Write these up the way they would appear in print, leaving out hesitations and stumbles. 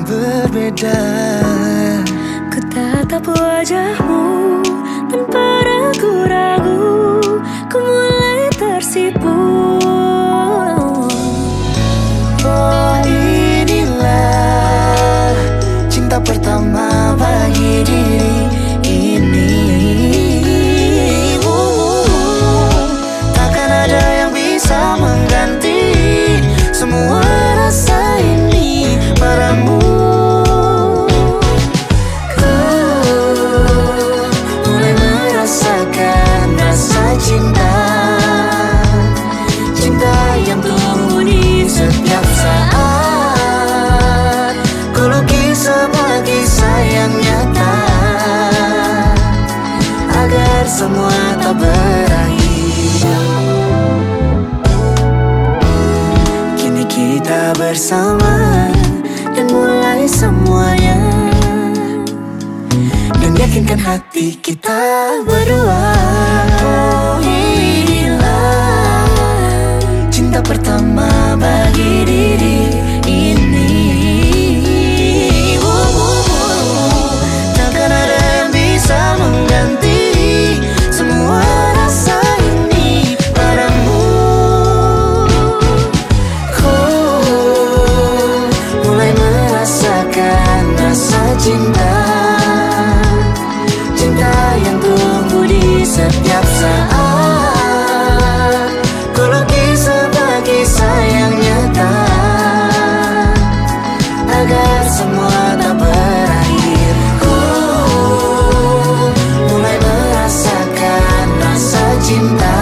berbeda. Ku tatap wajahmu tanpa ragu-ragu, ku mulai tersipu. Oh, inilah cinta pertama bagi diri ini. Takkan ada yang bisa mengganti semua rasa ini padamu. Ku mulai merasakan rasa cinta, cinta yang tumbuh di setiap saat. Ku lukis semua kisah yang nyata agar semua tak berakhir. Kini kita bersama dan mulai semuanya, dan yakinkan hati kita berdua. Oh, inilah cinta pertama bagi diri ini. Takkan ada yang bisa mengganti semua rasa ini padamu. Ku mulai merasakan rasa cinta, cinta yang tumbuh di setiap saat. Ku lukis sebuah kisah yang nyata agar semua tak berakhir. Ku mulai merasakan rasa cinta,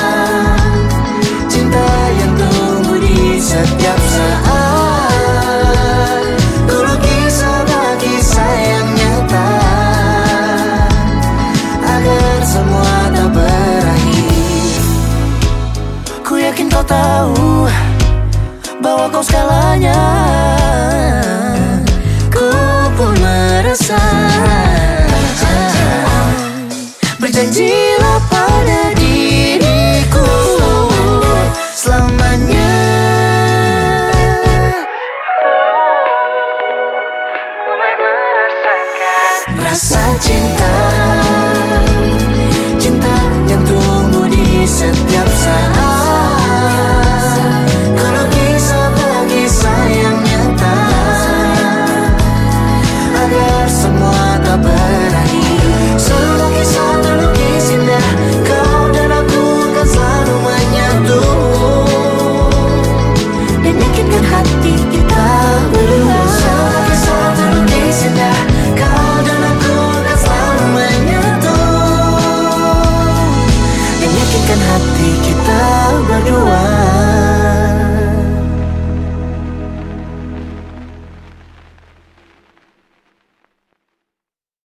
cinta yang tumbuh di setiap saat. Ku lukis sebuah kisah yang nyata agar semua tak berakhir. Ku yakin kau tahu bahwa kau segalanya. Ku pun merasa, berjanjilah pada diriku selamanya. Mulai merasakan rasa cinta, cinta yang tumbuh di setiap